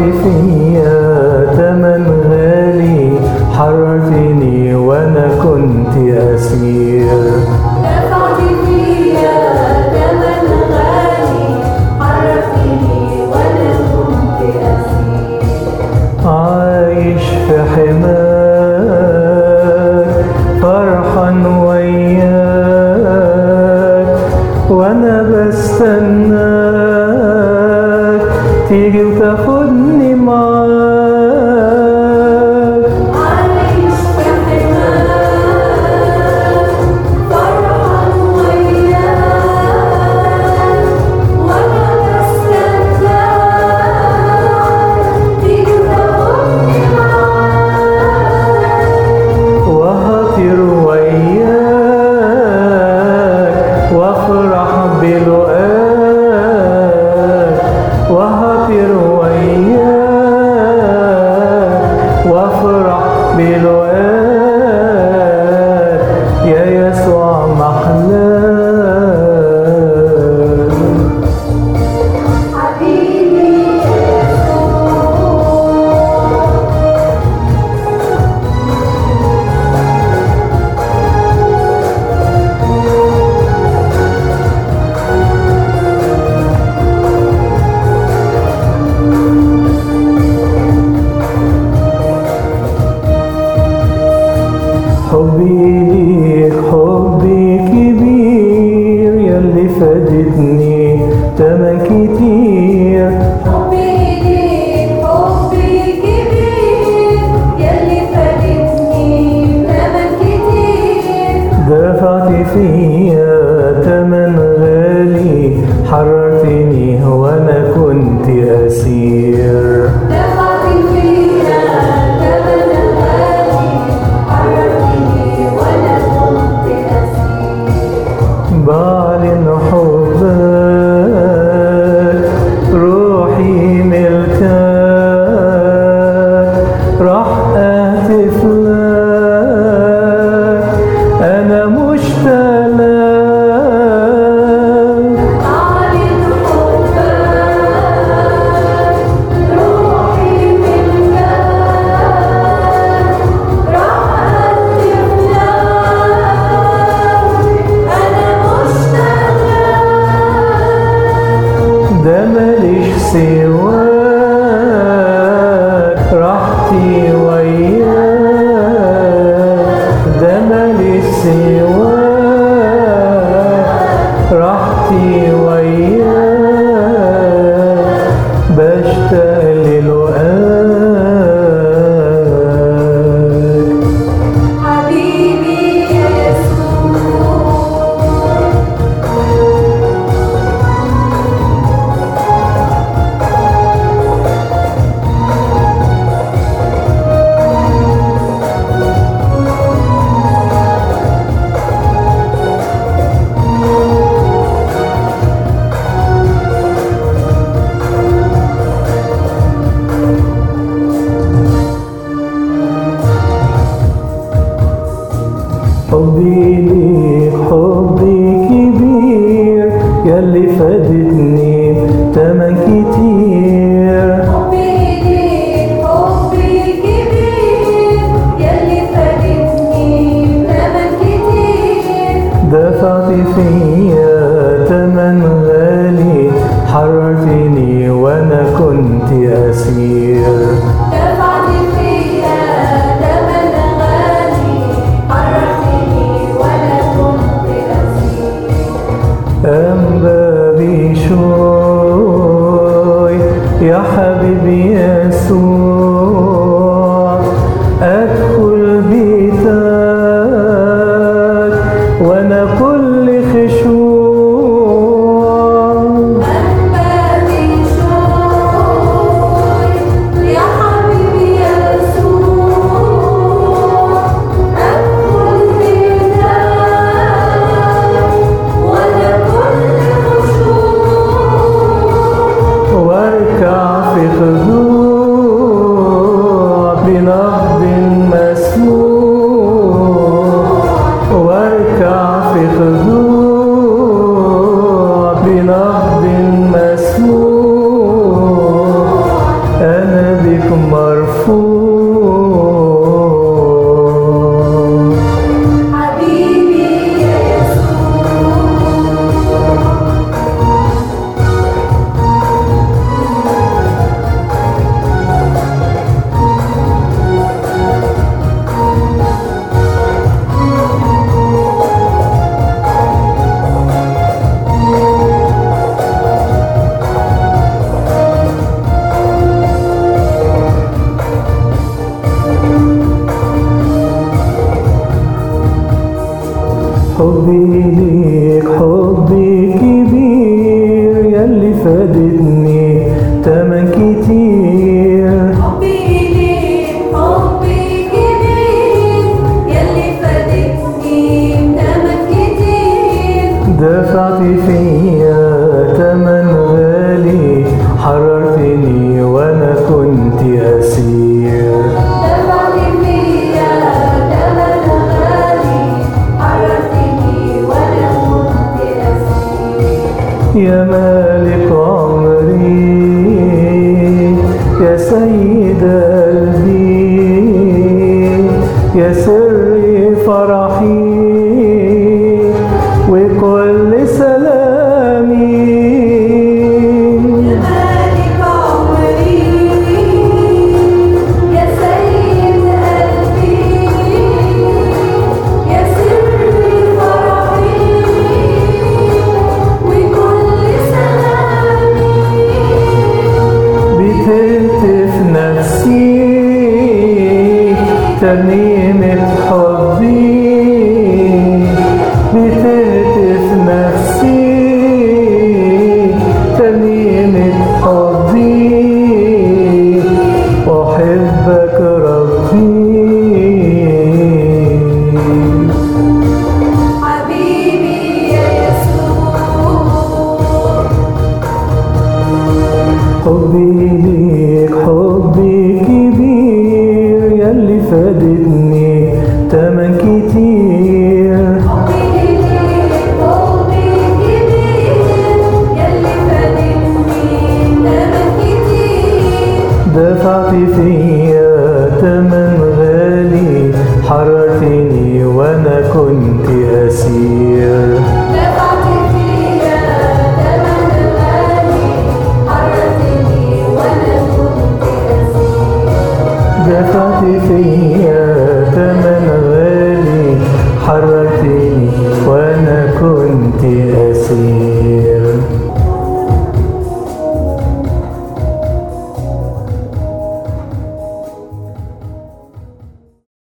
فيا تمن غالي، حررتني وانا كنت اسير. دفعت فيا تمن غالي، حررتني وانا كنت اسير. عايش في حماك فرحا وياك، وانا بستناك تيجي وتاخدني معاك. عايش في حماك فرحا وياك، وانا بستناك تيجي وتاخدني معاك. وهطير وياك وافرح بلقاك، وهطير وياك وافرح بلقاك، يا يسوع محلاك. حبيبي حبي ليك حبي كبير، ياللي فادتني تمن كتير. حبي ليك حبي كبير، ياللي فادتني تمن كتير. دفعت فيا تمن غالي، حررتني وانا كنت اسير. دفعت فيا تمن غالي، حررتني وانا كنت اسير. بعلن حبك روحي ملكك، راح اهتف لك انا مشتاق لك. أعلن حبك روحي ملكك، راح أهتف لك أنا مشتاق لك. ده ماليش سواك، راحتي وياك، ده ماليش سواك، راحتي وياك، بشتاق للقاك. حبيبي يسوع. حبي ليك حبي كبير، ياللي فادتني تمن كتير. حبي ليك حبي كبير، ياللي فادتني تمن كتير. دفعت فيا تمن غالي، حررتني وانا كنت اسير. دفعت فيا تمن غالي، حررتني وانا كنت اسير. أنبا بشوي يا حبيبي يسوع، أدخل بيتك وأنا كل خشوع. أنبا بشوي يا حبيبي حبي ليك حبي كبير يلي فادتني تمن كتير. حبي ليك حبي كبير يلي فادتني تمن كتير. دفعت فيا تمن غالي حررتني وانا كنت اسير. دفعت فيا تمن غالي حررتني وانا كنت اسير. يا مالك عمري يا سيد قلبي يا سر فرحي وكل سلامي. يا مالك عمري يا سيد قلبي يا سر فرحي وكل سلامي. بتهتف نفسي ترنيمة حبي بتهتف نفسي ترنيمة حبي أحبك ربي. حبيبي يا يسوع حبي ليك حبي كبير يلي فادتني تمن كتير. حبي ليك حبي كبير يلي فادتني تمن كتير. دفعت فيا تمن غالي حررتني وانا كنت اسير. دفعت فيا تمن غالي حررتني وانا كنت اسير. دفعت فيا تمن غالي حررتني